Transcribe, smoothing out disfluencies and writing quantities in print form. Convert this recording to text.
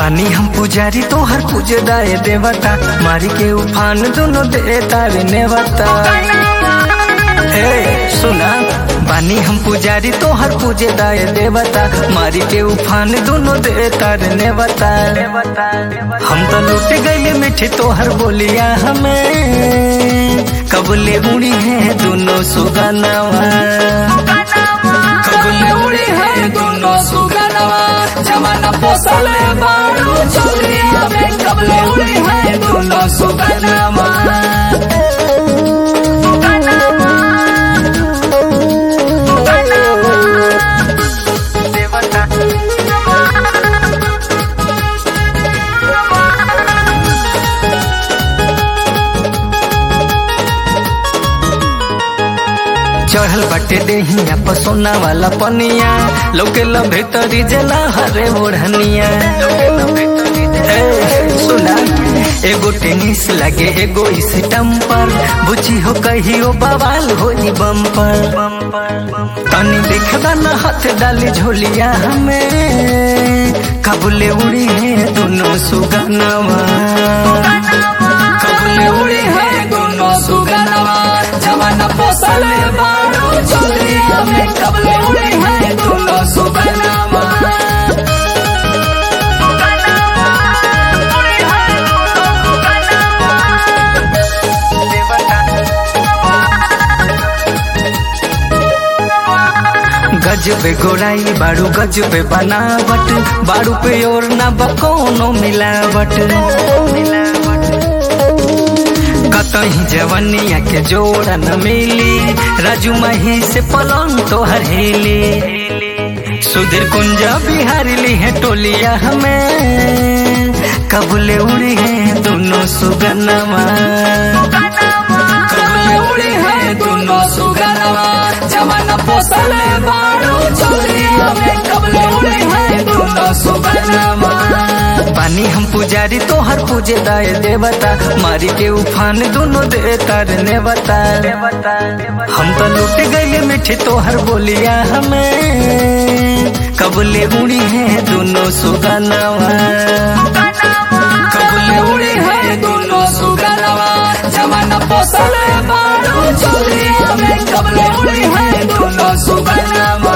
बानी हम पुजारी तोहर पूजे दाए देवता, मारी के उफान दोनों दे तारे नेवता। ए सुना, बानी हम पुजारी तोहर पूजे दाए देवता, मारी के उफान दोनों दे तारे नेवता। हम तो लूट गए मिठी तोहर बोलिया हमें, कबले उड़ी है दोनों सुगनवा, कबले उड़ी है दोनों सुगनवा। जमाना पोसले बारू चोलिया में, कबले उड़ी है दोनों सुगनवा। चढ़ल बटे देहिया पसोना वाला पनिया, लोके भीतरी जला हरे ओढ़निया। सुना, एगो टेनिस लगे एगो स्टम्पर, बुझी हो कहियो बवाल हो बम्पर। तनी देखबा न हाथ डाली झोलिया हमें, कबले उड़ी है दोनों सुगनवा, कबले उड़ी है दोनों सुगनवा। जमाना पोसले बारू चोलिया में, कबले उड़ी है दोनों सुगनवा। गजबे गोराई बारू गजबे बनावट, बारू पे और ना बकोनो मिलावट। कतही जवनिया के जोड़ा न मिली, राजू मही से पलंग तो हरेली। सुधीर कुंजा बिहारी ली है टोलिया हमें, कबले उड़ी है दोनों सुगनवा, कबले उड़ी है दोनों सुगनवा। जमाना पोसले बारू चोलिया में, कबले उड़ी है दोनों सुगनवा। बानी हम पुजारी तोहर पूजे दाए देवता, मारी के उफान दोनों दे तार नेवता। हम तो लूट गए मिठी तोहर बोलिया हमें, कबले उड़ी है दोनों सुगनवा, कबले उड़ी है दोनों सुगनवा। जमाना पोसले बारू चोलिया में, कबले उड़ी है दोनों सुगनवा।